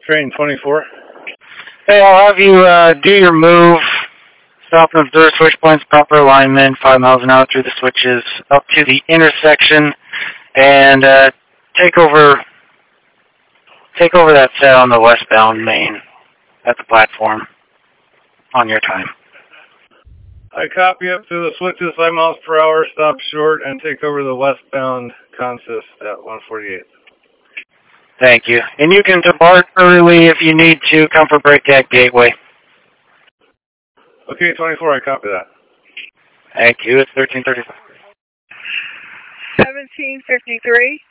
Train 24. Hey, I'll have you do your move. Stop and observe switch points, proper alignment, 5 miles an hour through the switches, up to the intersection, and take over that set on the westbound main at the platform on your time. I copy up to the switches 5 miles per hour, stop short, and take over the westbound consist at 148. Thank you. And you can depart early if you need to. Come for breakdown gateway. Okay, 24, I copy that. Thank you. It's 1335. 1753.